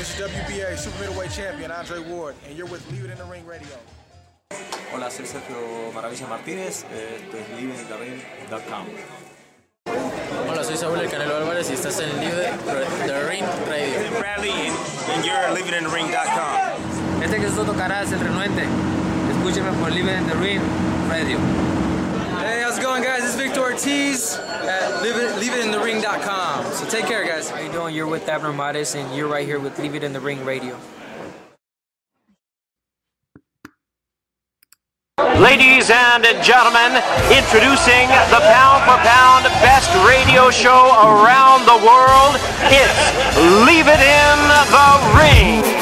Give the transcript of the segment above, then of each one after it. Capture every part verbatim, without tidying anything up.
this is W B A Super Middleweight Champion Andre Ward, and you're with Leave It in the Ring Radio. Hola, soy Sergio Maravilla Martínez, esto es live in the ring dot com. Hola, soy Saúl El Canelo Álvarez y estás en Live in the Ring Radio. I'm Bradley, and you're live it in the ring dot com. Este que es Soto Caras, el renuente. Escúcheme por Live in the Ring Radio. Hey, how's it going, guys? This is Victor Ortiz at live it in the ring dot com. So take care, guys. How you doing? You're with Abner Mares, and you're right here with Leave It in the Ring Radio. Ladies and gentlemen, introducing the pound-for-pound best radio show around the world, it's Leave It in the Ring.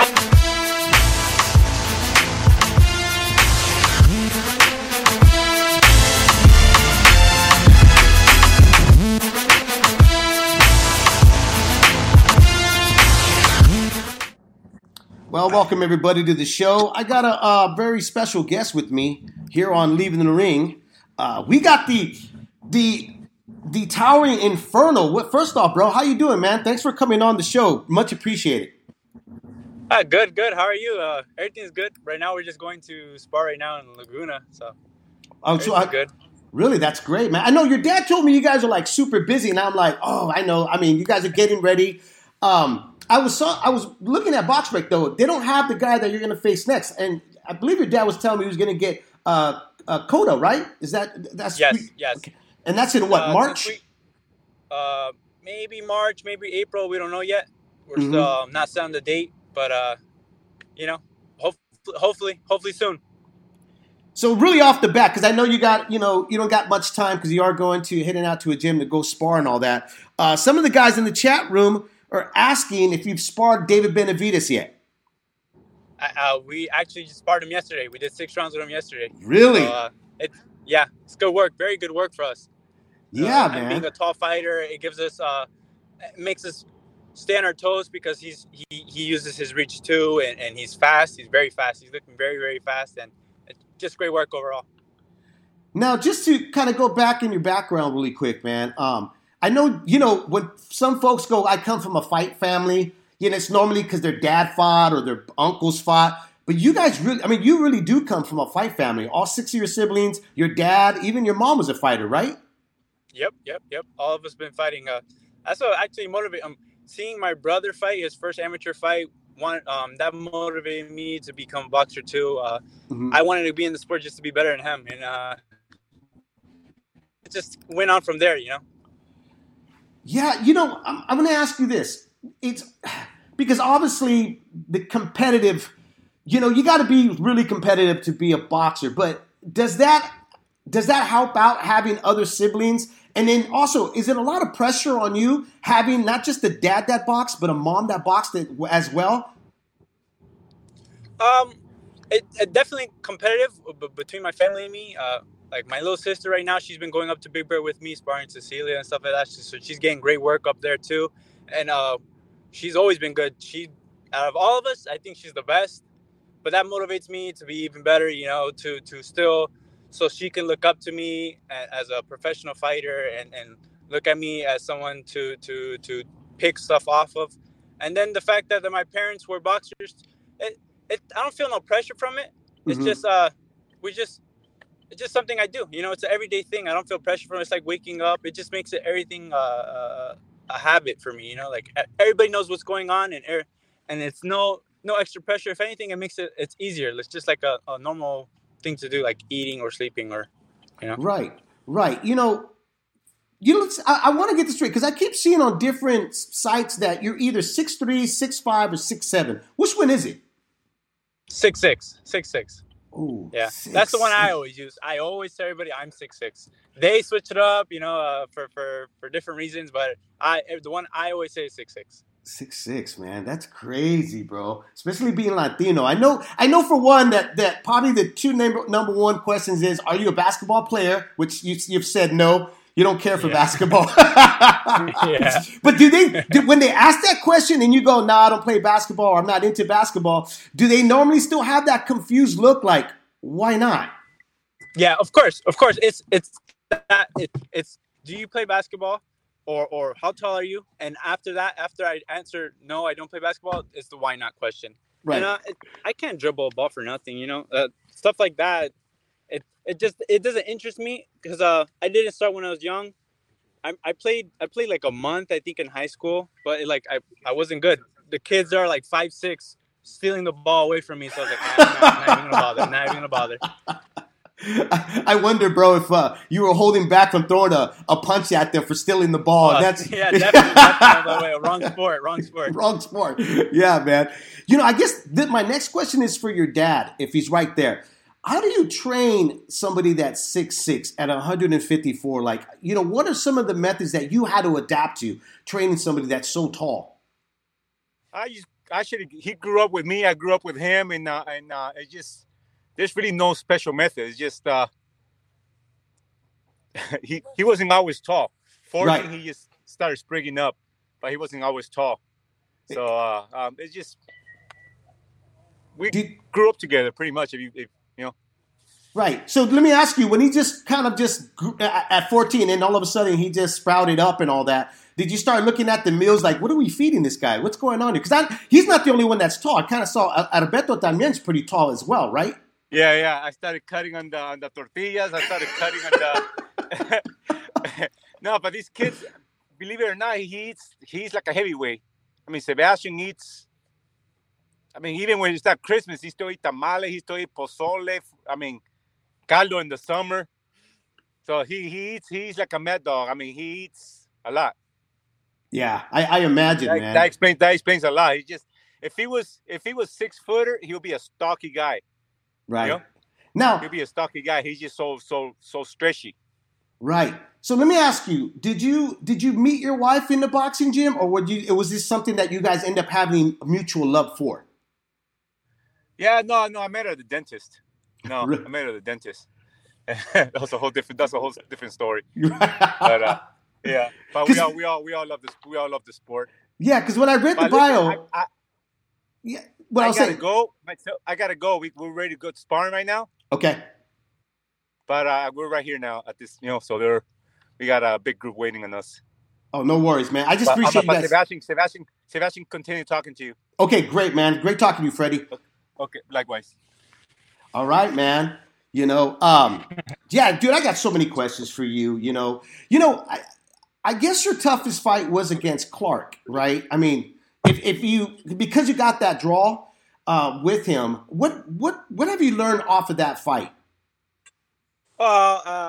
Well, welcome everybody to the show. I got a uh, very special guest with me here on Leave It in the Ring. Uh, we got the the the towering Inferno. What, first off, bro, how you doing, man? Thanks for coming on the show. Much appreciated. Uh, good, good. How are you? Uh, everything's good. Right now, we're just going to spar right now in Laguna, so oh, so I, good. Really, that's great, man. I know your dad told me you guys are like super busy, and I'm like, oh, I know. I mean, you guys are getting ready. Um, I was saw, I was looking at BoxRec though. They don't have the guy that you're going to face next, and I believe your dad was telling me he was going to get uh, uh, Cotto, right? Is that that's yes, pre- yes? Okay. And that's in what uh, March? We, uh, maybe March, maybe April. We don't know yet. We're Mm-hmm. still um, not set on the date, but uh, you know, hopefully, hopefully, hopefully soon. So really off the bat, because I know you got, you know, you don't got much time because you are going to heading out to a gym to go spar and all that. Uh, some of the guys in the chat room are asking if you've sparred David Benavidez yet. Uh, we actually just sparred him yesterday. We did six rounds with him yesterday. Really? So, uh, it, yeah, it's good work. Very good work for us. Yeah, uh, man. And being a tall fighter, it gives us, uh, it makes us stay on our toes because he's he, he uses his reach too, and, and he's fast. He's very fast. He's looking very, very fast, and it's just great work overall. Now, just to kind of go back in your background really quick, man. Um, I know, you know, when some folks go, I come from a fight family, you know, it's normally because their dad fought or their uncles fought. But you guys really, I mean, you really do come from a fight family. All six of your siblings, your dad, even your mom was a fighter, right? Yep, yep, yep. All of us been fighting. Uh, that's what actually motivated. Um, seeing my brother fight, his first amateur fight, one um, that motivated me to become a boxer too. Uh, mm-hmm. I wanted to be in the sport just to be better than him, and uh, it just went on from there, you know. Yeah, you know, I'm, I'm going to ask you this. It's because obviously the competitive, you know, you got to be really competitive to be a boxer. But does that does that help out having other siblings? And then also, is it a lot of pressure on you having not just a dad that boxed, but a mom that boxed it as well? Um, it, it definitely competitive between my family and me. Uh, Like my little sister right now, she's been going up to Big Bear with me, sparring Cecilia and stuff like that. So she's getting great work up there too. And uh, she's always been good. She, out of all of us, I think she's the best. But that motivates me to be even better, you know, to to still, so she can look up to me as a professional fighter and, and look at me as someone to to to pick stuff off of. And then the fact that, that my parents were boxers, it, it I don't feel no pressure from it. It's mm-hmm. just uh, we just. It's just something I do. You know, it's an everyday thing. I don't feel pressure from it. It's like waking up. It just makes it everything uh, uh, a habit for me. You know, like everybody knows what's going on, and and it's no no extra pressure. If anything, it makes it it's easier. It's just like a, a normal thing to do, like eating or sleeping, or you know. Right, right. You know, you know. I, I want to get this straight because I keep seeing on different sites that you're either six three, six five, or six seven. Which one is it? Six six, six six. Ooh, yeah, six, that's the one six. I always use. I always tell everybody I'm six six. They switch it up, you know, uh, for, for, for different reasons, but I the one I always say is six six. Six six, man, that's crazy, bro. Especially being Latino. I know, I know for one that that probably the two number number one questions is: are you a basketball player? Which you, you've said no. You don't care for yeah. basketball. yeah. But do they, do, when they ask that question and you go, nah, I don't play basketball or I'm not into basketball, do they normally still have that confused look like, why not? Yeah, of course. Of course. It's, it's, that, it, it's, do you play basketball? or or how tall are you? And after that, after I answer no, I don't play basketball, it's the why not question. Right. And uh, it, I can't dribble a ball for nothing, you know. Uh, stuff like that. It it just it doesn't interest me because uh I didn't start when I was young. I I played I played like a month I think in high school, but it, like I I wasn't good. The kids are like five six stealing the ball away from me, so I was like, nah, I'm not, not even gonna bother, not even gonna bother. I wonder, bro, if uh, you were holding back from throwing a, a punch at them for stealing the ball. Uh, That's yeah, definitely. definitely by the way, wrong sport, wrong sport. Wrong sport. Yeah, man. You know, I guess th- my next question is for your dad, if he's right there. How do you train somebody that's six six at one fifty-four? Like, you know, what are some of the methods that you had to adapt to training somebody that's so tall? I just, I should. He grew up with me. I grew up with him, and uh, and uh, it just there's really no special method. It's just uh, he he wasn't always tall. Fortunately, right. He just started springing up, but he wasn't always tall. So uh, um, it's just we Did, grew up together pretty much. If you if you know. Right. So let me ask you: when he just kind of just grew, at fourteen, and all of a sudden he just sprouted up and all that. Did you start looking at the meals like, what are we feeding this guy? What's going on here? Because he's not the only one that's tall. I kind of saw Alberto Tamien's pretty tall as well, right? Yeah, yeah. I started cutting on the on the tortillas. I started cutting on the. No, but these kids, believe it or not, he eats. He's like a heavyweight. I mean, Sebastian eats. I mean, even when it's not Christmas, he still eat tamales. He still eat pozole. I mean, caldo in the summer. So he he eats. He's like a mad dog. I mean, he eats a lot. Yeah, I, I imagine, that, man. That explains that explains a lot. He just if he was if he was six footer, he'll be a stocky guy. Right. You know? Now he'll be a stocky guy. He's just so so so stretchy. Right. So let me ask you: Did you did you meet your wife in the boxing gym, or would you? Was this something that you guys end up having mutual love for? Yeah, no, no. I met her at the dentist. No, I met her at the dentist. That's a whole different. That's a whole different story. but. Uh, Yeah, but we all we all we all love this. We all love the sport. Yeah, because when I read but the bio, listen, I, I, yeah, what I, I gotta saying, go. I gotta go. We we're ready to go to sparring right now. Okay, but uh, we're right here now at this. You know, so there, we got a big group waiting on us. Oh, no worries, man. I just but, appreciate uh, you guys. Sebastian, Sebastian, Sebastian, continue talking to you. Okay, great, man. Great talking to you, Freddie. Okay, likewise. All right, man. You know, um, yeah, dude, I got so many questions for you. You know, you know. I, I guess your toughest fight was against Clark, right? I mean, if, if you because you got that draw uh, with him, what what what have you learned off of that fight? Well, uh,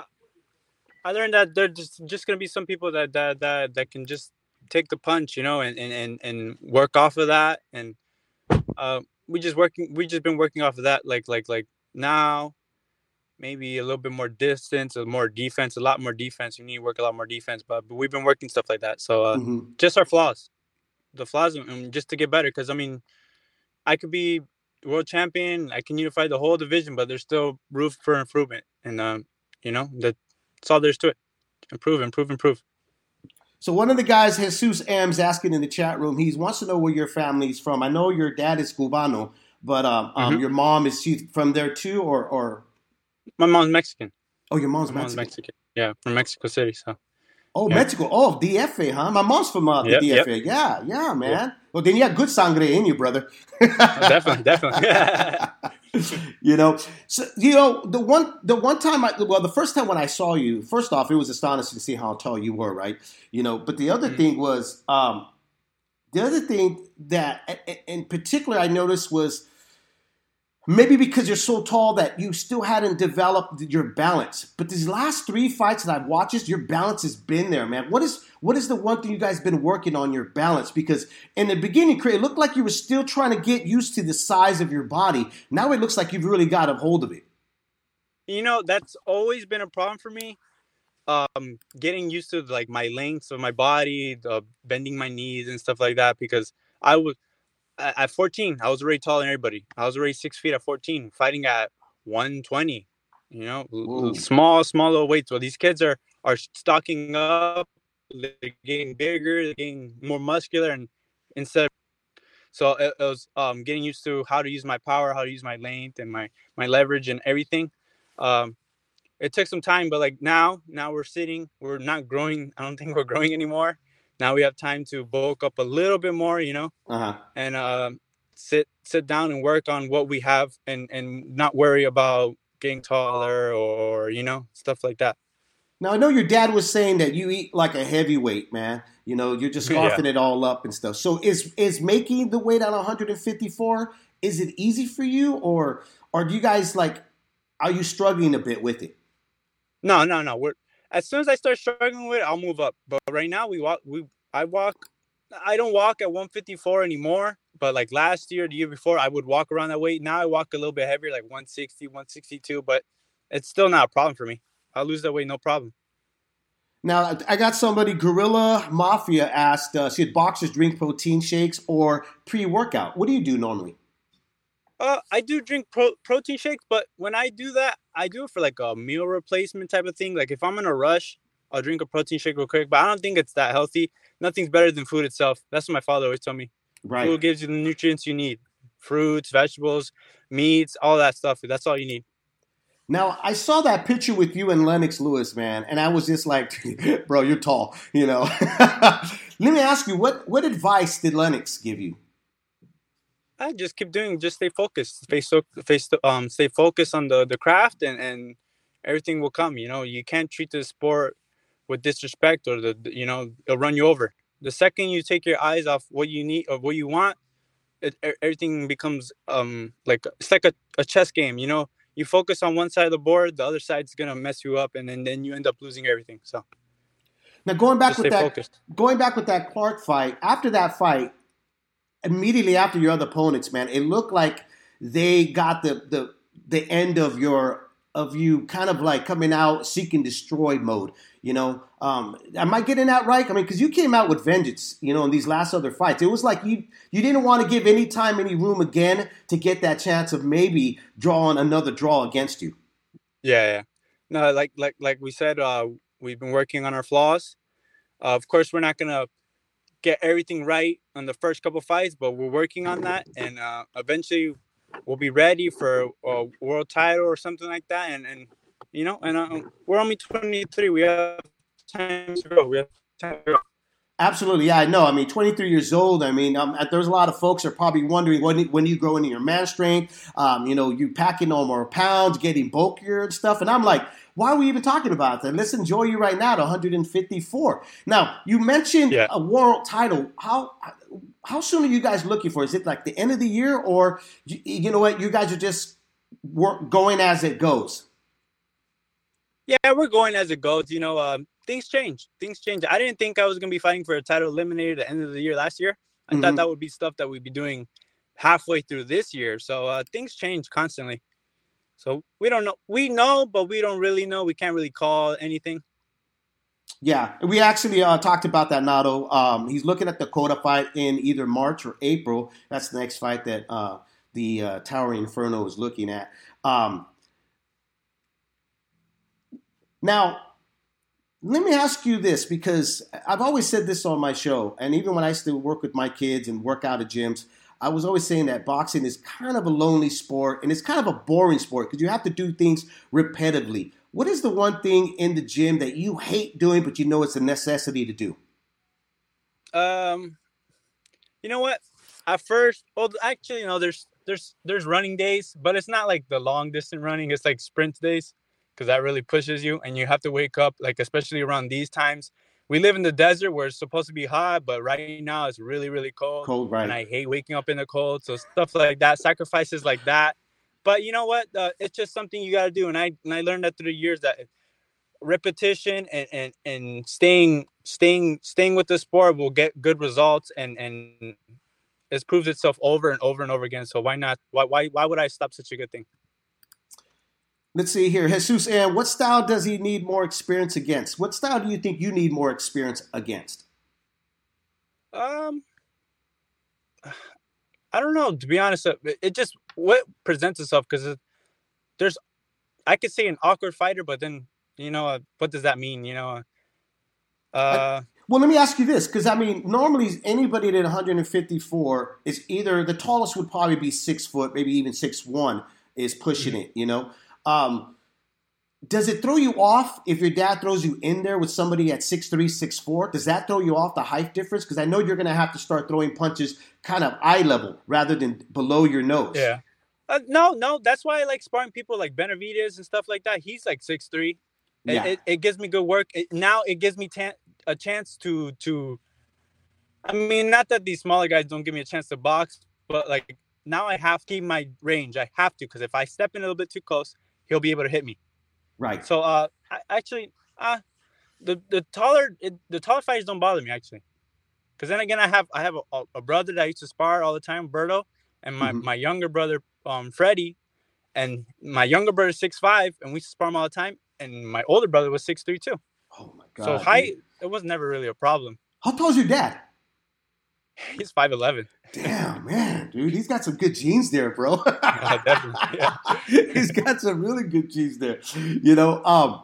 I learned that there's just, just gonna be some people that, that that that can just take the punch, you know, and and, and work off of that, and uh, we just working we just been working off of that, like like like now. Maybe a little bit more distance, or more defense, a lot more defense. You need to work a lot more defense, but, but we've been working stuff like that. So uh, mm-hmm. just our flaws, the flaws, and just to get better. Because I mean, I could be world champion, I can unify the whole division, but there's still room for improvement. And um, you know, that, that's all there's to it. Improve, improve, improve. So one of the guys, Jesus M's, asking in the chat room, he wants to know where your family's from. I know your dad is Cubano, but um, mm-hmm. um, your mom is she from there too, or or. My mom's Mexican. Oh, your mom's My Mexican. mom's Mexican. Yeah, from Mexico City. So. Oh, yeah. Mexico. Oh, D F A, huh? My mom's from uh, the yep, D F A. Yep. Yeah, yeah, man. Yep. Well, then you have good sangre in you, brother. oh, definitely, definitely. You know, so you know the one the one time I well the first time when I saw you, first off, it was astonishing to see how tall you were, right? You know, but the other mm-hmm. thing was um, the other thing that in particular I noticed was. Maybe because you're so tall that you still hadn't developed your balance. But these last three fights that I've watched, your balance has been there, man. What is what is the one thing you guys been working on, your balance? Because in the beginning, it looked like you were still trying to get used to the size of your body. Now it looks like you've really got a hold of it. You know, that's always been a problem for me. Um, getting used to like my length of my body, the bending my knees and stuff like that. Because I was. At fourteen, I was already taller than everybody. I was already six feet at fourteen, fighting at one twenty. You know, Ooh. small, small little weights. Well, these kids are are stocking up. They're getting bigger. They're getting more muscular, and instead, so it, it was um, getting used to how to use my power, how to use my length, and my my leverage and everything. Um, it took some time, but like now, now we're sitting, we're not growing. I don't think we're growing anymore. Now we have time to bulk up a little bit more, you know, uh-huh. and uh, sit sit down and work on what we have, and, and not worry about getting taller or, you know, stuff like that. Now, I know your dad was saying that you eat like a heavyweight, man. You know, you're just scarfing Yeah. it all up and stuff. So is is making the weight at one fifty-four, is it easy for you, or or do you guys like, are you struggling a bit with it? No, no, no. We're as soon as I start struggling with it, I'll move up. But right now, we walk. We I walk. I don't walk at one fifty-four anymore. But like last year, the year before, I would walk around that weight. Now I walk a little bit heavier, like one sixty, one sixty-two. But it's still not a problem for me. I'll lose that weight, no problem. Now, I got somebody, Gorilla Mafia, asked, uh, should boxers drink protein shakes or pre-workout? What do you do normally? Uh, I do drink pro- protein shakes, but when I do that, I do it for like a meal replacement type of thing. Like if I'm in a rush, I'll drink a protein shake real quick, but I don't think it's that healthy. Nothing's better than food itself. That's what my father always told me. Right. Food gives you the nutrients you need. Fruits, vegetables, meats, all that stuff. That's all you need. Now, I saw that picture with you and Lennox Lewis, man, and I was just like, bro, you're tall, you know. Let me ask you, what, what advice did Lennox give you? I just keep doing, just stay focused, stay, so, face, um, stay focused on the, the craft, and, and everything will come. You know, you can't treat the sport with disrespect, or the, you know, it'll run you over. The second you take your eyes off what you need or what you want, it, everything becomes um like it's like a, a chess game. You know, you focus on one side of the board, the other side's gonna mess you up, and then, then you end up losing everything. So now going back just with stay that, focused. going back with that Clark fight. After that fight, immediately after your other opponents, man, it looked like they got the the the end of your of you kind of like coming out seek and destroy mode. You know, um, am I getting that right? I mean, because you came out with vengeance, you know, in these last other fights. It was like you you didn't want to give any time, any room again to get that chance of maybe drawing another draw against you. Yeah, yeah. No, like like like we said, uh, we've been working on our flaws. Uh, of course, we're not gonna get everything right on the first couple fights, but we're working on that, and uh, eventually we'll be ready for a world title or something like that. And and you know, and uh, we're only twenty-three. We have time to go. We have time to go. Absolutely, yeah, I know. I mean, twenty-three years old. I mean, um, there's a lot of folks are probably wondering when when you grow into your man strength. Um, you know, you packing on more pounds, getting bulkier and stuff. And I'm like, why are we even talking about that? Let's enjoy you right now at one fifty-four. Now, you mentioned Yeah. a world title. How how soon are you guys looking for? Is it like the end of the year, or you, you know what? You guys are just work, going as it goes. Yeah, we're going as it goes. You know, um, things change. Things change. I didn't think I was going to be fighting for a title eliminator at the end of the year last year. I Mhm. thought that would be stuff that we'd be doing halfway through this year. So uh, things change constantly. So we don't know. We know, but we don't really know. We can't really call anything. Yeah, we actually uh, talked about that, Nato. Um, he's looking at the Dakota fight in either March or April. That's the next fight that uh, the uh, Towering Inferno is looking at. Um, now, let me ask you this, because I've always said this on my show, and even when I used to work with my kids and work out at gyms, I was always saying that boxing is kind of a lonely sport, and it's kind of a boring sport because you have to do things repetitively. What is the one thing in the gym that you hate doing, but you know it's a necessity to do? Um, you know what? At first, well, actually, you know, there's there's there's running days, but it's not like the long distance running. It's like sprint days, because that really pushes you, and you have to wake up, like especially around these times. We live in the desert where it's supposed to be hot, but right now it's really, really cold. Cold, right? And I hate waking up in the cold. So stuff like that, sacrifices like that. But you know what? Uh, it's just something you got to do. And I and I learned that through the years, that repetition and, and, and staying staying staying with the sport will get good results. And, and it's proved itself over and over and over again. So why not? Why why why would I stop such a good thing? Let's see here. Jesus, and what style does he need more experience against? What style do you think you need more experience against? Um, I don't know, to be honest. It, it just, what presents itself, because there's, I could say an awkward fighter, but then, you know, uh, what does that mean? You know, uh, well, let me ask you this, because I mean, normally anybody at one fifty-four is either, the tallest would probably be six foot, maybe even six one is pushing it, you know. Um, does it throw you off if your dad throws you in there with somebody at six three, six four? Does that throw you off, the height difference? Because I know you're going to have to start throwing punches kind of eye level rather than below your nose. Yeah. Uh, no, no. That's why I like sparring people like Benavidez and stuff like that. He's like six three. It, Yeah. it, it gives me good work. It, now it gives me ta- a chance to to. I mean, not that these smaller guys don't give me a chance to box, but like now I have to keep my range. I have to, because if I step in a little bit too close, he'll be able to hit me. Right. So, uh, I, actually, uh, the the taller it, the taller fighters don't bother me actually, because then again, I have I have a, a brother that I used to spar all the time, Berto, and my, Mhm. my younger brother, um, Freddie, and my younger brother is six five, and we used to spar him all the time, and my older brother was six three too. Oh my God. So height, it was never really a problem. How tall is your dad? He's five eleven. Damn, man, dude, he's got some good genes there, bro. Oh, definitely. Yeah. He's got some really good genes there. You know, um,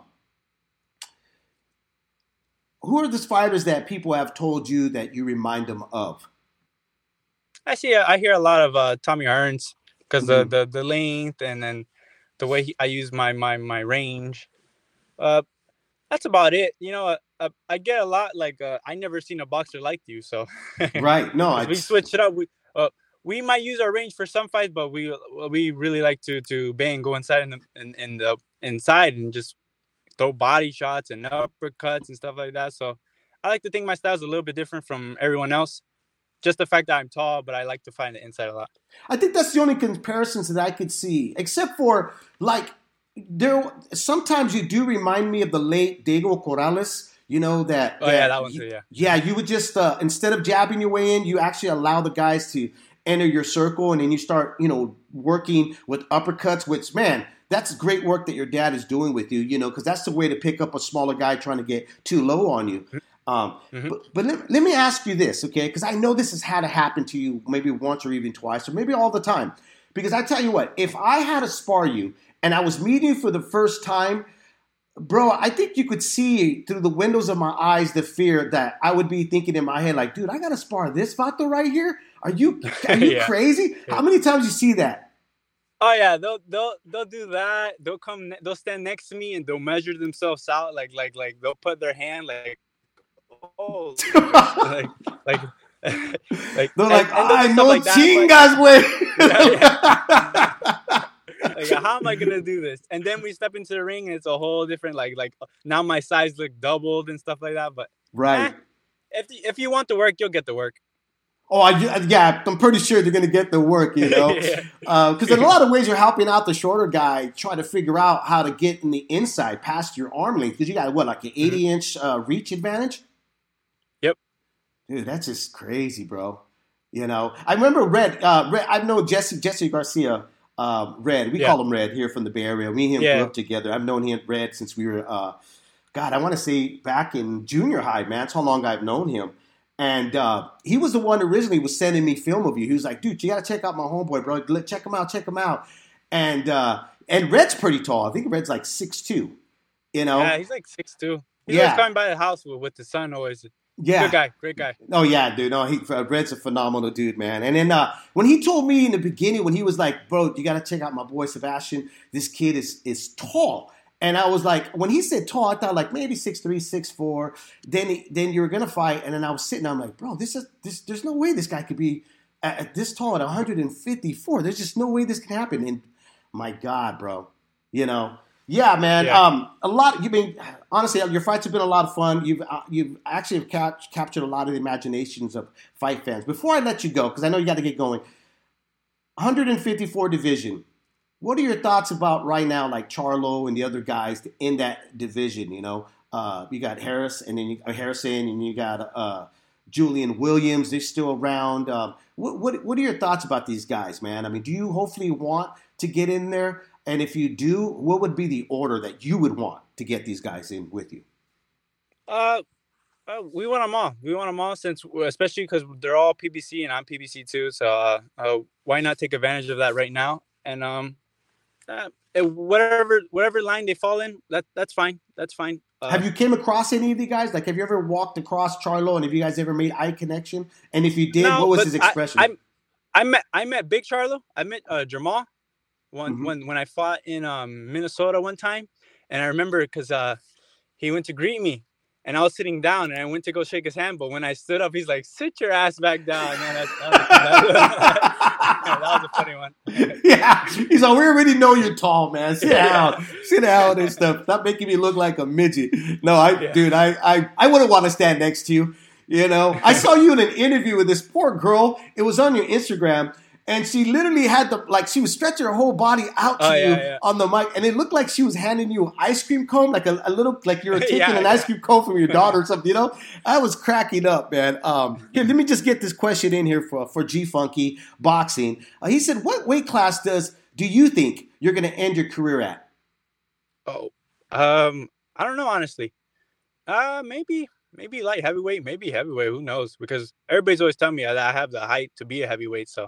who are the fighters that people have told you that you remind them of? I see. I hear a lot of uh, Tommy Hearns because Mhm. the, the the length and then the way he, I use my my my range. Uh, that's about it. You know, uh, I get a lot like uh, I never seen a boxer like you. So Right. No, 'Cause we it's, switch it up. We uh, we might use our range for some fights, but we we really like to to bang, go inside in the in, in the inside and just throw body shots and uppercuts and stuff like that. So I like to think my style is a little bit different from everyone else. Just the fact that I'm tall, but I like to find the inside a lot. I think that's the only comparisons that I could see, except for like there. Sometimes you do remind me of the late Diego Corrales. You know that. Oh, yeah, that one too, yeah. Yeah, you would just uh, instead of jabbing your way in, you actually allow the guys to enter your circle, and then you start, you know, working with uppercuts. Which, man, that's great work that your dad is doing with you. You know, because that's the way to pick up a smaller guy trying to get too low on you. Um, Mhm. But, but let, let me ask you this, okay? Because I know this has had to happen to you maybe once or even twice, or maybe all the time. Because I tell you what, if I had to spar you and I was meeting you for the first time, bro, I think you could see through the windows of my eyes the fear that I would be thinking in my head, like, dude, I got to spar this Vato right here? Are you are you Yeah. crazy? How many times you see that? Oh yeah, they'll they'll they'll do that. They'll come. ne- They'll stand next to me and they'll measure themselves out. Like like like they'll put their hand like, oh, like like like. They're and- like, and they'll do I stuff know like that, chingas, way. but- like, how am I gonna do this? And then we step into the ring and it's a whole different like like now my size look doubled and stuff like that. But Right. eh, if you- if you want the work, you'll get the work. Oh, I, yeah, I'm pretty sure they're going to get the work, you know. Yeah. Because in a lot of ways, you're helping out the shorter guy try to figure out how to get in the inside past your arm length. Because you got, what, like an eighty-inch uh, reach advantage? Yep. Dude, that's just crazy, bro. You know, I remember Red. Uh, Red I know Jesse Jesse Garcia, uh, Red. We Yeah. call him Red here from the Bay Area. Me and him Yeah. grew up together. I've known him, Red, since we were, uh, God, I want to say back in junior high, man. That's how long I've known him. And uh, he was the one who originally was sending me film of you. He was like, dude, you got to check out my homeboy, bro. Let- Check him out, check him out. And uh, and Red's pretty tall. I think Red's like six two, you know? Yeah, he's like six two. He's Yeah. always coming by the house with, with the son always. Yeah. Good guy, great guy. Oh, yeah, dude. No, he, uh, Red's a phenomenal dude, man. And then uh, when he told me in the beginning, when he was like, bro, you got to check out my boy Sebastian. This kid is is tall. And I was like, when he said tall, I thought like maybe six three, six four. Then he, then you were gonna fight, and then I was sitting. I'm like, bro, this is this. There's no way this guy could be at, at this tall at one fifty-four. There's just no way this can happen. And my God, bro, you know, yeah, man. Yeah. Um, a lot. You mean honestly, your fights have been a lot of fun. You've uh, you've actually have cap- captured a lot of the imaginations of fight fans. Before I let you go, because I know you got to get going. one fifty-four division. What are your thoughts about right now, like Charlo and the other guys in that division? You know, uh, you got Harris and then you, uh, Harrison, and you got uh, Julian Williams. They're still around. Um, what, what what are your thoughts about these guys, man? I mean, do you hopefully want to get in there? And if you do, what would be the order that you would want to get these guys in with you? Uh, uh, we want them all. We want them all, since especially because they're all P B C and I'm P B C too. So uh, uh, why not take advantage of that right now? And um, uh, whatever whatever line they fall in, that that's fine. That's fine. Uh, Have you came across any of the guys? Like, have you ever walked across Charlo, and have you guys ever made eye connection? And if you did, no, what was but his expression? I, I, I met I met Big Charlo. I met uh, Jamal when Mhm. when when I fought in um, Minnesota one time, And I remember because uh, he went to greet me, and I was sitting down, and I went to go shake his hand. But when I stood up, he's like, "Sit your ass back down." Man, that's, that, was, that was a funny one. Yeah, he's like, "We already know you're tall, man. Sit down, sit down and stuff. Stop making me look like a midget." No, I, yeah. dude, I, I, I wouldn't want to stand next to you. You know, I saw you in an interview with this poor girl. It was on your Instagram. And she literally had the, like, she was stretching her whole body out to oh, yeah, you yeah. on the mic. And it looked like she was handing you an ice cream cone, like a, a little, like you were taking yeah, an yeah. ice cream cone from your daughter or something, you know? I was cracking up, man. Um, here, let me just get this question in here for, for G-Funky Boxing. Uh, he said, what weight class does, do you think you're going to end your career at? Oh, um, I don't know, honestly. Uh, maybe, maybe light heavyweight, maybe heavyweight. Who knows? Because everybody's always telling me that I have the height to be a heavyweight, so.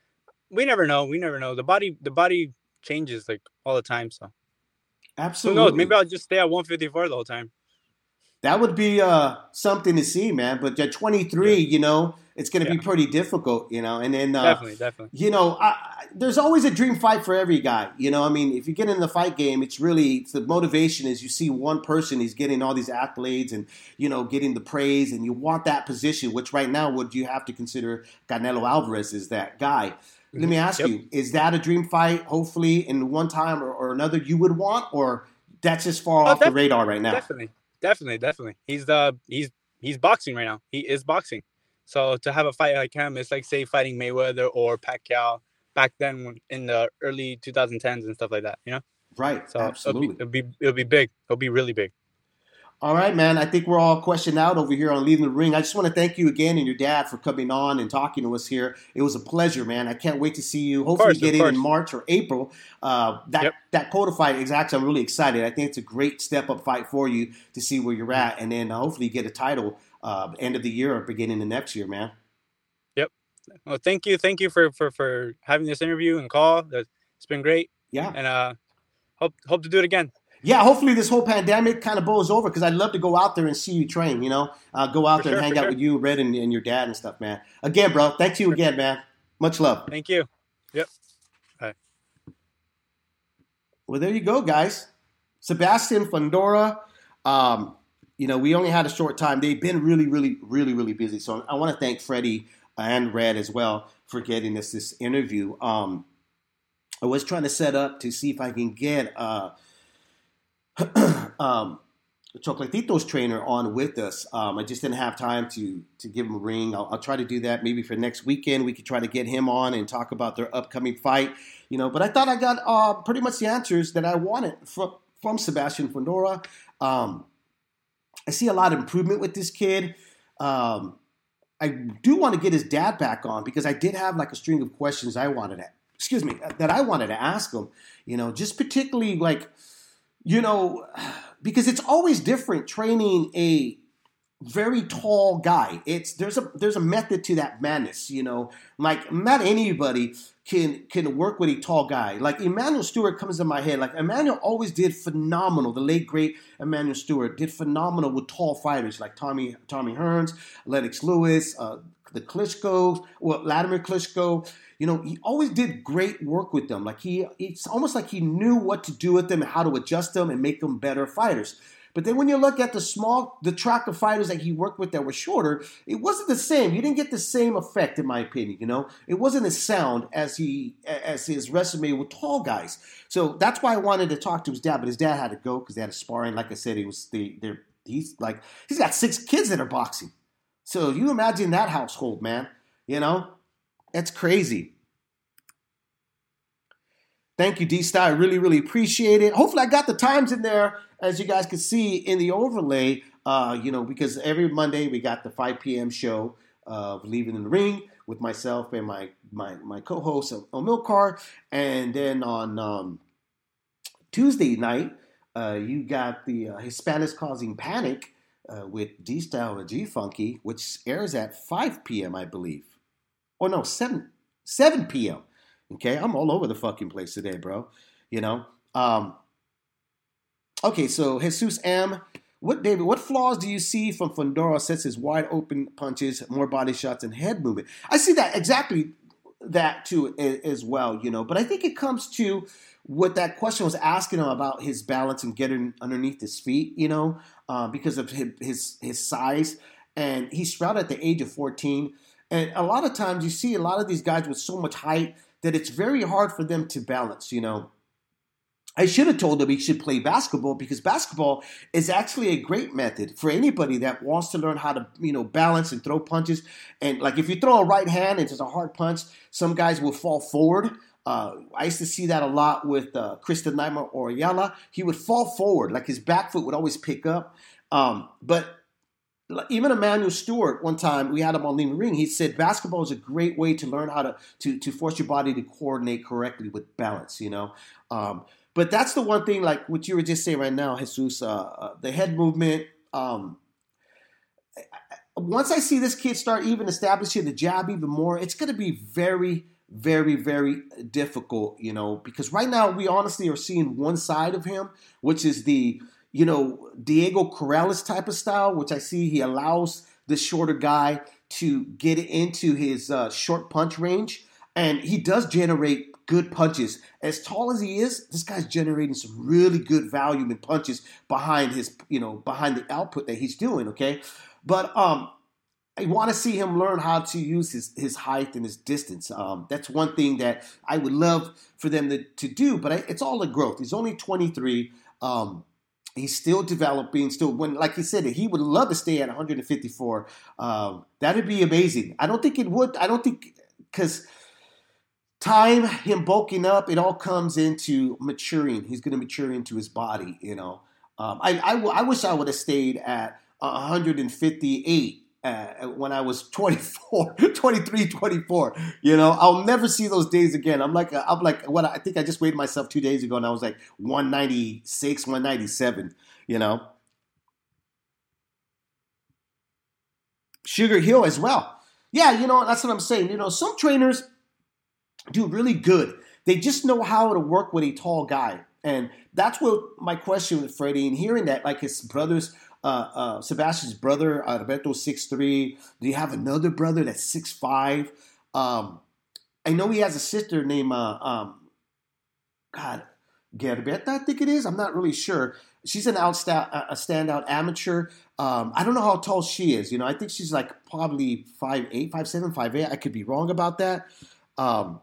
We never know. We never know. The body, the body changes like all the time. So, absolutely. Who knows? Maybe I'll just stay at one fifty-four the whole time. That would be uh, something to see, man. But at twenty-three, yeah. you know, it's going to yeah. be pretty difficult, you know. And then, uh, definitely, definitely. You know, I, I, there's always a dream fight for every guy. You know, I mean, if you get in the fight game, it's really it's the motivation is you see one person, he's getting all these accolades and you know getting the praise, and you want that position. Which right now, would you have to consider Canelo Alvarez is that guy? Let me ask yep. you, is that a dream fight, hopefully, in one time or, or another you would want, or that's just far oh, off the radar right now? Definitely, definitely, definitely. He's the he's he's boxing right now. He is boxing. So to have a fight like him, it's like, say, fighting Mayweather or Pacquiao back then in the early twenty tens and stuff like that, you know? Right, so absolutely. It'll be, it'll be, it'll be big. It'll be really big. All right, man. I think we're all questioned out over here on Leaving the Ring. I just want to thank you again and your dad for coming on and talking to us here. It was a pleasure, man. I can't wait to see you. Hopefully course, get in in March or April. Uh, that yep. that Cota fight, exactly. I'm really excited. I think it's a great step-up fight for you to see where you're at. And then uh, hopefully get a title uh, end of the year or beginning of next year, man. Yep. Well, thank you. Thank you for, for, for having this interview and call. It's been great. Yeah. And uh, hope hope to do it again. Yeah, hopefully this whole pandemic kind of blows over because I'd love to go out there and see you train, you know. Uh, go out for there sure, and hang for out sure. with you, Red, and, and your dad and stuff, man. Again, bro, thank you again, man. Much love. Thank you. Yep. Bye. Well, there you go, guys. Sebastian Fundora. Um, you know, we only had a short time. They've been really, really, really, really busy. So I want to thank Freddie and Red as well for getting us this interview. Um, I was trying to set up to see if I can get uh, um, Chocolatito's trainer on with us. Um, I just didn't have time to to give him a ring. I'll, I'll try to do that maybe for next weekend. We could try to get him on and talk about their upcoming fight. You know, but I thought I got uh, pretty much the answers that I wanted from from Sebastian Fundora. Um, I see a lot of improvement with this kid. Um, I do want to get his dad back on because I did have like a string of questions I wanted to, excuse me, that I wanted to ask him. You know, just particularly like, you know, because it's always different training a very tall guy. It's there's a there's a method to that madness, you know. Like not anybody can can work with a tall guy. Like Emmanuel Stewart comes to my head. Like Emmanuel always did phenomenal. The late great Emmanuel Stewart did phenomenal with tall fighters like Tommy Tommy Hearns, Lennox Lewis, uh, the Klitschko, well Vladimir Klitschko. You know, he always did great work with them. Like he, it's almost like he knew what to do with them and how to adjust them and make them better fighters. But then when you look at the small, the track of fighters that he worked with that were shorter, it wasn't the same. You didn't get the same effect, in my opinion. You know, it wasn't as sound as he, as his resume with tall guys. So that's why I wanted to talk to his dad. But his dad had to go because they had a sparring. Like I said, he was they, they're he's like he's got six kids that are boxing. So you imagine that household, man. You know, that's crazy. Thank you, D-Star. I really, really appreciate it. Hopefully I got the times in there, as you guys can see in the overlay, uh, you know, because every Monday we got the five p.m. show of Leaving in the Ring with myself and my my, my co-host, Omilcar. And then on um, Tuesday night, uh, you got the uh, Hispanics Causing Panic uh, with D-Style and G-Funky, which airs at five p.m., I believe. Or no, seven p.m., Okay, I'm all over the fucking place today, bro. You know. Um, okay, so Jesus M. What David? What flaws do you see from Fundora? Sets his wide open punches, more body shots, and head movement. I see that exactly that too as well. You know, but I think it comes to what that question was asking him about his balance and getting underneath his feet, you know, uh, because of his, his his size. And he sprouted at the age of fourteen. And a lot of times you see a lot of these guys with so much height that it's very hard for them to balance, you know. I should have told him he should play basketball because basketball is actually a great method for anybody that wants to learn how to, you know, balance and throw punches. And like if you throw a right hand and it's a hard punch, some guys will fall forward. Uh, I used to see that a lot with uh, Kristen Naimer or Ayala. He would fall forward, like his back foot would always pick up. Um, but even Emmanuel Stewart, one time we had him on Leaving the Ring, he said basketball is a great way to learn how to to, to force your body to coordinate correctly with balance, you know. Um, But that's the one thing, like what you were just saying right now, Jesus, uh, uh, the head movement. Um, once I see this kid start even establishing the jab even more, it's going to be very, very, very difficult, you know, because right now we honestly are seeing one side of him, which is the, you know, Diego Corrales type of style, which I see he allows the shorter guy to get into his uh, short punch range. And he does generate good punches. As tall as he is, this guy's generating some really good volume and punches behind his, you know, behind the output that he's doing, okay? But um, I want to see him learn how to use his, his height and his distance. Um, that's one thing that I would love for them to, to do, but I, it's all a growth. He's only twenty-three. Um, he's still developing, still, when, like he said, he would love to stay at one fifty-four. Um, that'd be amazing. I don't think it would. I don't think, because time, him bulking up, it all comes into maturing. He's going to mature into his body, you know. Um, I, I, I wish I would have stayed at one fifty-eight uh, when I was twenty-four, twenty-three, twenty-four. You know, I'll never see those days again. I'm like, I'm like, what I think I just weighed myself two days ago, and I was like one ninety-six, one ninety-seven. You know, Sugar Hill as well. Yeah, you know, that's what I'm saying. You know, some trainers do really good. They just know how to work with a tall guy. And that's what my question with Freddie, and hearing that, like his brothers, uh, uh, Sebastian's brother, Alberto, six three. Do you have another brother that's six five? Um, I know he has a sister named, uh, um, God, Gerberta, I think it is. I'm not really sure. She's an outsta- a standout amateur. Um, I don't know how tall she is. You know, I think she's like probably five eight, five seven, five eight. I could be wrong about that. Um,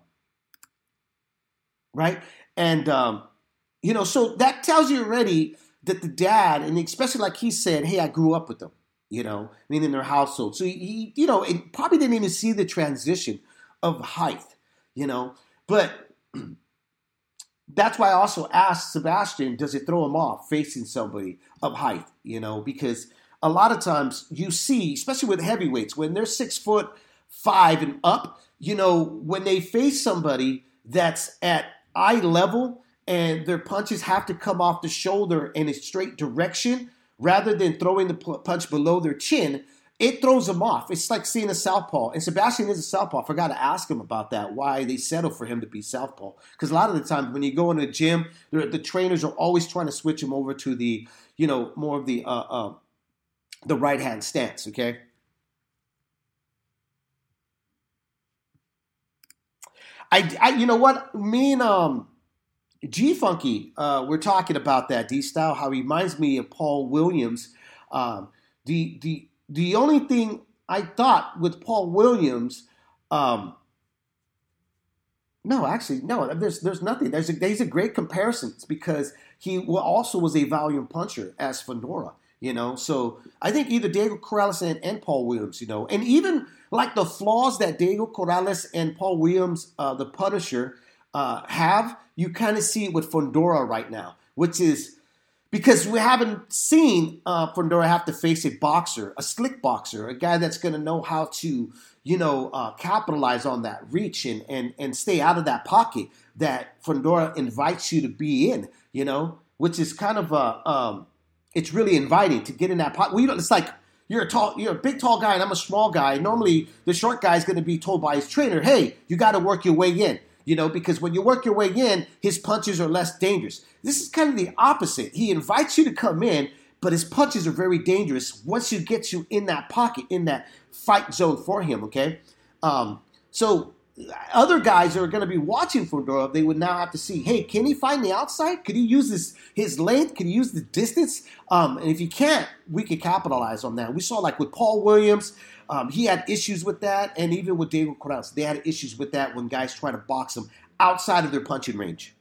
right? And, um, you know, so that tells you already that the dad, and especially like he said, hey, I grew up with them, you know, I mean, in their household. So, he, he you know, it probably didn't even see the transition of height, you know. But that's why I also asked Sebastian, does it throw him off facing somebody of height, you know, because a lot of times you see, especially with heavyweights, when they're six foot five and up, you know, when they face somebody that's at eye level and their punches have to come off the shoulder in a straight direction rather than throwing the punch below their chin, it throws them off. It's like seeing a southpaw. And Sebastian is a southpaw. I forgot to ask him about that, why they settle for him to be southpaw. Because a lot of the times when you go in the gym, the trainers are always trying to switch him over to the, you know, more of the uh, uh, the right-hand stance, okay? I, I, you know what? Me and um, G Funky, uh, we're talking about that D style. How he reminds me of Paul Williams. Um, the the the only thing I thought with Paul Williams, um, no, actually, no. There's there's nothing. There's a, there's a great comparison because he also was a volume puncher as Fundora. You know, so I think either Diego Corrales and, and Paul Williams, you know, and even like the flaws that Diego Corrales and Paul Williams, uh, the Punisher, uh, have, you kind of see it with Fundora right now, which is because we haven't seen uh, Fundora have to face a boxer, a slick boxer, a guy that's going to know how to, you know, uh, capitalize on that reach and, and, and stay out of that pocket that Fundora invites you to be in, you know, which is kind of a, um, it's really inviting to get in that pocket. Well, it's like you're a tall, you're a big tall guy, and I'm a small guy. Normally, the short guy is going to be told by his trainer, "Hey, you got to work your way in." You know, because when you work your way in, his punches are less dangerous. This is kind of the opposite. He invites you to come in, but his punches are very dangerous once he gets you in that pocket, in that fight zone for him. Okay, um, so other guys are going to be watching Fundora. They would now have to see, hey, can he find the outside? Could he use his, his length? Could he use the distance? Um, and if he can't, we could capitalize on that. We saw like with Paul Williams, um, he had issues with that. And even with Diego Corrales, they had issues with that when guys try to box him outside of their punching range.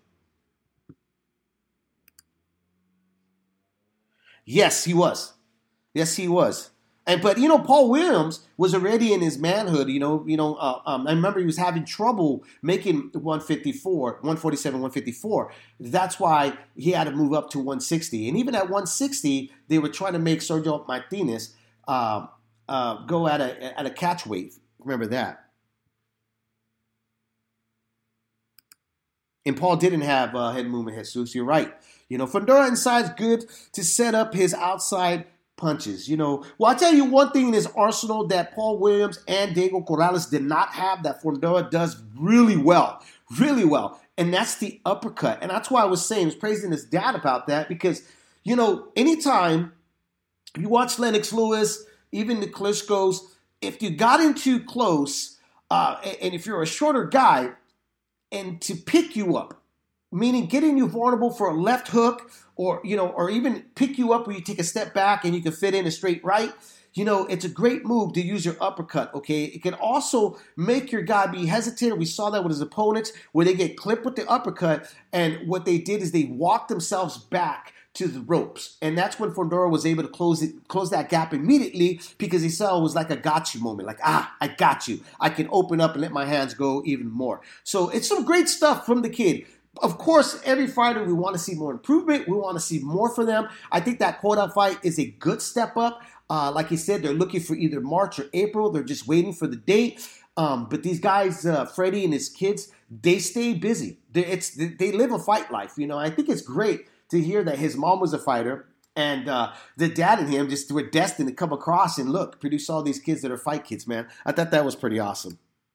Yes, he was. Yes, he was. And but you know, Paul Williams was already in his manhood. You know, you know. Uh, um, I remember he was having trouble making one fifty-four, one forty-seven, one fifty-four. That's why he had to move up to one sixty. And even at one sixty, they were trying to make Sergio Martinez uh, uh, go at a at a catch weight. Remember that. And Paul didn't have uh, head movement, Jesus. You're right. You know, Fundora inside's good to set up his outside punches. You know, well, I'll tell you one thing in his arsenal that Paul Williams and Diego Corrales did not have that Fundora does really well, really well, and that's the uppercut. And that's why I was saying, I was praising his dad about that because, you know, anytime you watch Lennox Lewis, even the Klitschko's, if you got in too close, uh, and if you're a shorter guy, and to pick you up, meaning getting you vulnerable for a left hook or, you know, or even pick you up where you take a step back and you can fit in a straight right, you know, it's a great move to use your uppercut, okay? It can also make your guy be hesitant. We saw that with his opponents where they get clipped with the uppercut, and what they did is they walked themselves back to the ropes. And that's when Fundora was able to close it, close that gap immediately because he saw it was like a got you moment. Like, ah, I got you. I can open up and let my hands go even more. So it's some great stuff from the kid. Of course, every fighter, we want to see more improvement. We want to see more for them. I think that Cota fight is a good step up. Uh, like he said, they're looking for either March or April. They're just waiting for the date. Um, but these guys, uh, Freddie and his kids, they stay busy. They, it's, they live a fight life. You know, I think it's great to hear that his mom was a fighter and uh, the dad and him just were destined to come across and look, produce all these kids that are fight kids, man. I thought that was pretty awesome.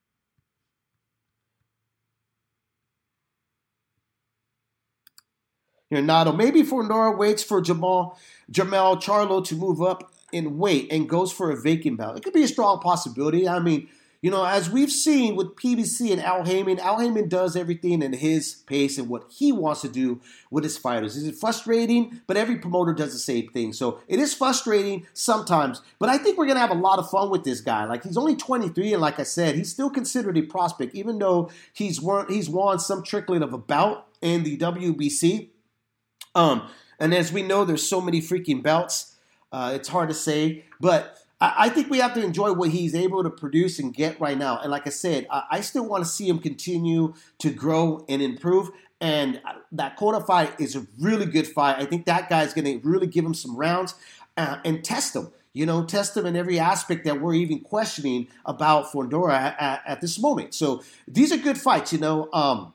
Here, Nato, maybe Fundora waits for Jamal, Jermell Charlo to move up in weight and goes for a vacant belt. It could be a strong possibility. I mean, you know, as we've seen with P B C and Al Heyman, Al Heyman does everything in his pace and what he wants to do with his fighters. Is it frustrating? But every promoter does the same thing. So it is frustrating sometimes. But I think we're going to have a lot of fun with this guy. Like, he's only twenty-three, and like I said, he's still considered a prospect, even though he's won, he's won some trickling of a bout in the W B C. Um, and as we know, there's so many freaking belts. Uh, it's hard to say. But I think we have to enjoy what he's able to produce and get right now. And like I said, I still want to see him continue to grow and improve. And that Cota fight is a really good fight. I think that guy's going to really give him some rounds uh, and test him. You know, test him in every aspect that we're even questioning about Fundora at, at, at this moment. So these are good fights, you know. Um,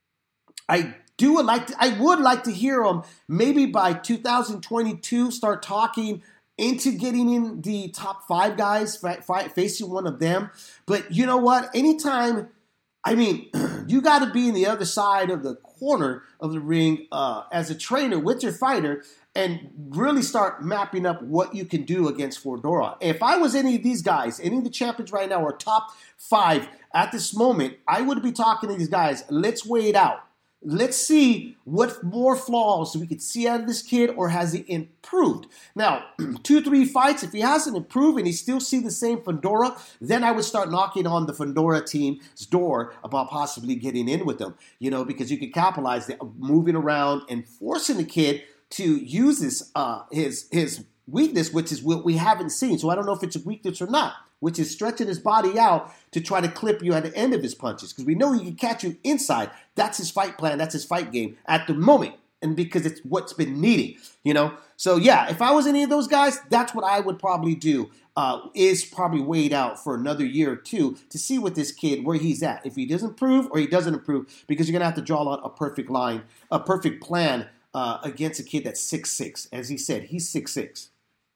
I do would like to, I would like to hear him maybe by two thousand twenty-two start talking into getting in the top five guys, fight, fight, facing one of them. But you know what? Anytime, I mean, you got to be in the other side of the corner of the ring uh, as a trainer with your fighter and really start mapping up what you can do against Fundora. If I was any of these guys, any of the champions right now or top five at this moment, I would be talking to these guys, let's weigh it out. Let's see what more flaws we could see out of this kid, or has he improved? Now, two, three fights, if he hasn't improved and he still see the same Fundora, then I would start knocking on the Fundora team's door about possibly getting in with them, you know, because you could capitalize the moving around and forcing the kid to use his, uh, his, his weakness, which is what we haven't seen. So I don't know if it's a weakness or not, which is stretching his body out to try to clip you at the end of his punches. Because we know he can catch you inside. That's his fight plan. That's his fight game at the moment. And because it's what's been needed, you know. So, yeah, if I was any of those guys, that's what I would probably do, uh, is probably wait out for another year or two to see what this kid, where he's at. If he doesn't improve or he doesn't improve, because you're going to have to draw out a perfect line, a perfect plan uh, against a kid that's six six. As he said, he's six six.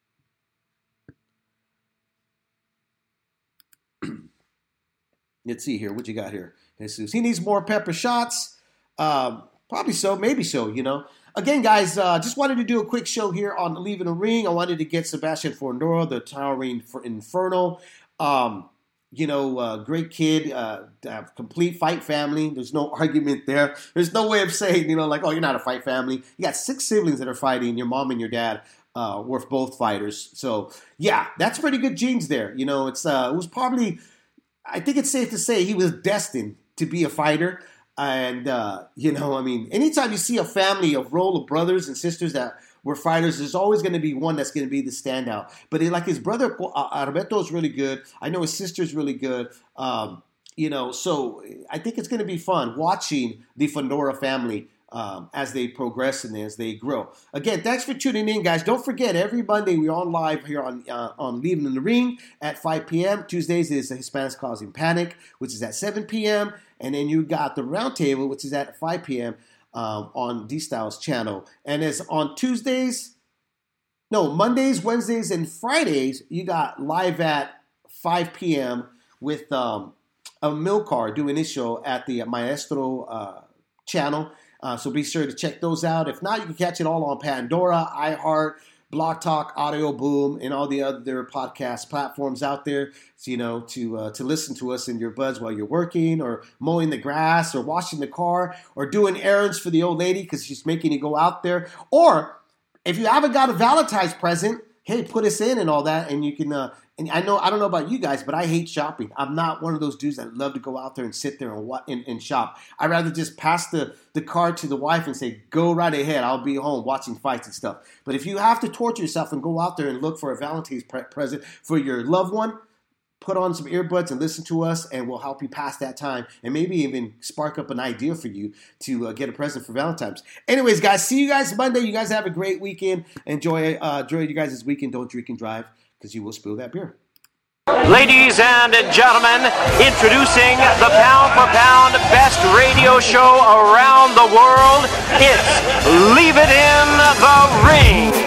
Let's see here. What you got here? Jesus. He needs more pepper shots. Um, probably so. Maybe so, you know. Again, guys, uh, just wanted to do a quick show here on Leaving the Ring. I wanted to get Sebastian Fundora, the towering Inferno. Um, You know, uh, great kid, uh, complete fight family. There's no argument there. There's no way of saying, you know, like, oh, you're not a fight family. You got six siblings that are fighting. Your mom and your dad uh, were both fighters. So, yeah, that's pretty good genes there. You know, it's uh, it was probably, I think it's safe to say he was destined to be a fighter. And, uh, you know, I mean, anytime you see a family of role of brothers and sisters that were fighters, there's always going to be one that's going to be the standout. But it, like his brother, uh, Alberto is really good. I know his sister's really good. Um, you know, so I think it's going to be fun watching the Fundora family um, as they progress and as they grow. Again, thanks for tuning in, guys. Don't forget, every Monday we're on live here on uh, on Leaving in the Ring at five p.m. Tuesdays is the Hispanics Causing Panic, which is at seven p.m. And then you got the Roundtable, which is at five p.m. Um, on D-Styles channel. And as on Tuesdays, no, Mondays, Wednesdays, and Fridays, you got live at five p.m. with um, a Milcar doing this show at the Maestro uh, channel. Uh, so be sure to check those out. If not, you can catch it all on Pandora, iHeart, Blog Talk, Audio Boom, and all the other podcast platforms out there. So, you know, to uh, to listen to us in your buds while you're working, or mowing the grass, or washing the car, or doing errands for the old lady because she's making you go out there. Or if you haven't got a Valentine's present, hey, put us in and all that, and you can. Uh, and I know I don't know about you guys, but I hate shopping. I'm not one of those dudes that love to go out there and sit there and and, and shop. I'd rather just pass the, the card to the wife and say, go right ahead. I'll be home watching fights and stuff. But if you have to torture yourself and go out there and look for a Valentine's pre- present for your loved one, put on some earbuds and listen to us, and we'll help you pass that time and maybe even spark up an idea for you to uh, get a present for Valentine's. Anyways, guys, see you guys Monday. You guys have a great weekend. Enjoy, uh, enjoy you guys this weekend. Don't drink and drive, because you will spill that beer. Ladies and gentlemen, introducing the pound for pound best radio show around the world. It's Leave It in the Ring.